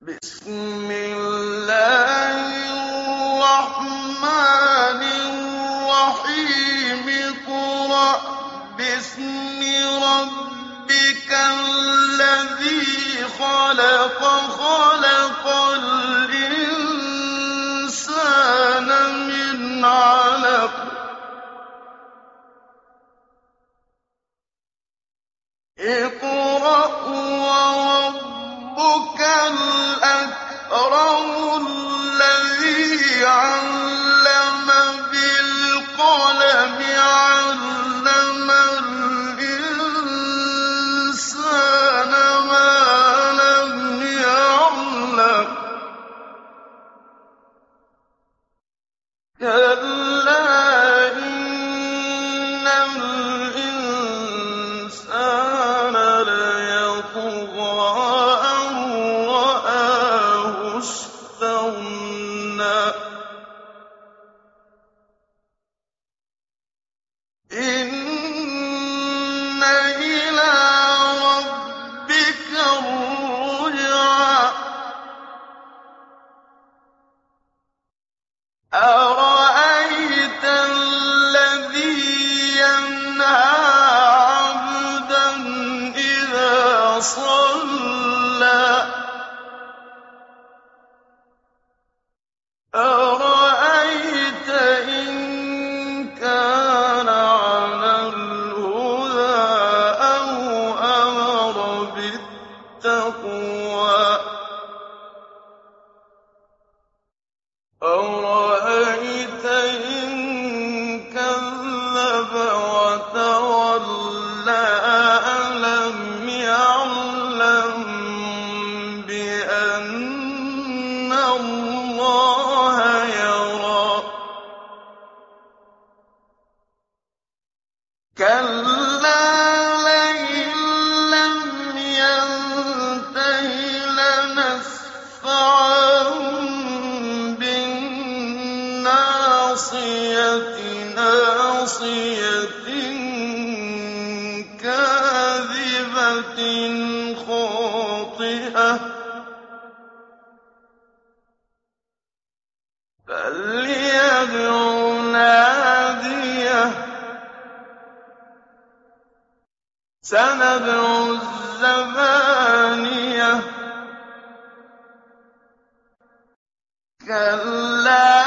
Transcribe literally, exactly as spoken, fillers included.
بسم الله الرحمن الرحيم اقرأ باسم ربك الذي خلق خلق الإنسان من علق اقرأ وربك الأكرم الذي علم بالقلم علم الإنسان ما لم يعلم كلا إن الإنسان ليطغى أن رآه استغنى إن إلى ربك الرجعى أرأيت الذي ينهى عبدا إذا صلى أرأيت إن كان على الهدى أو أمر بالتقوى أرأيت إن كذب وتولى ألم يعلم بأن الله يرى كلا لئن لم ينته لنسفعا بالناصية ناصية كاذبة خاطئة فليدع ناديه سندع الزبانية كلا